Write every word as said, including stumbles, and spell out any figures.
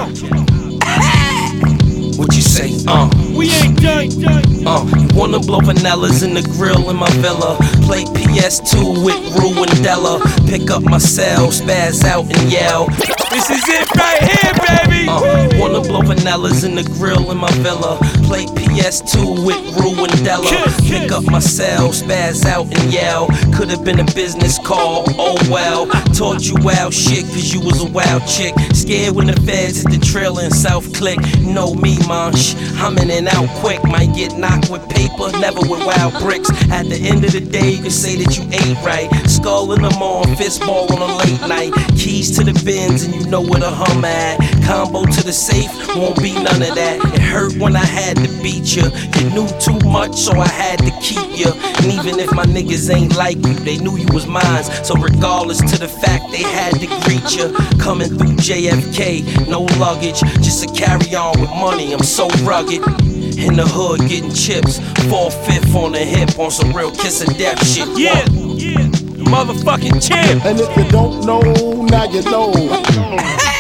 What you say? Uh. We ain't done, done. Uh, you wanna blow vanillas in the grill in my villa. Play P S two with Rue and Della. Pick up my cell, spaz out and yell. This is it right here, baby. Uh, wanna blow vanillas in the grill in my villa. Play P S two with Rue and Della. Pick up my cell, spaz out and yell. Could've been a business call, oh well. Taught you wild shit cause you was a wild chick. Scared when the feds hit the trailer in South Click. Know me, man, shh, I'm in and out quick. Might get knocked with paper, never with wild bricks. At the end of the day, you can say that you ate right. Skull in the morning, fist ball on a late night. Keys to the bins and you know where the hum at. Combo to the safe, won't be none of that. It hurt when I had to beat you. You knew too much, so I had to keep you. And even if my niggas ain't like you, they knew you was mine. So regardless to the fact they had to greet you. Coming through J F K, no luggage, just a carry on with money, I'm so rugged. In the hood getting chips, four fifth on the hip on some real kiss of death shit. Yeah, yeah, motherfucking champ. And if you don't know, now you know.